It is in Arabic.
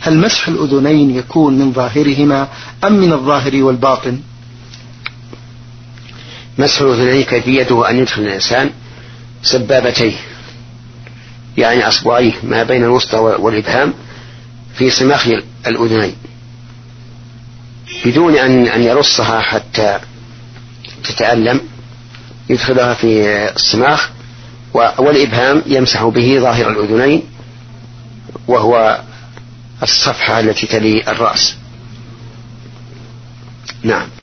هل مسح الأذنين يكون من ظاهرهما أم من الظاهر والباطن؟ مسح الأذنين كيفيته أن يدخل الإنسان سبابتيه، يعني أصبعيه ما بين الوسطى والإبهام في صماخ الأذنين بدون أن يرصها حتى تتألم، يدخلها في الصماخ، والإبهام يمسح به ظاهر الأذنين وهو الصفحة التي تلي الرأس. نعم.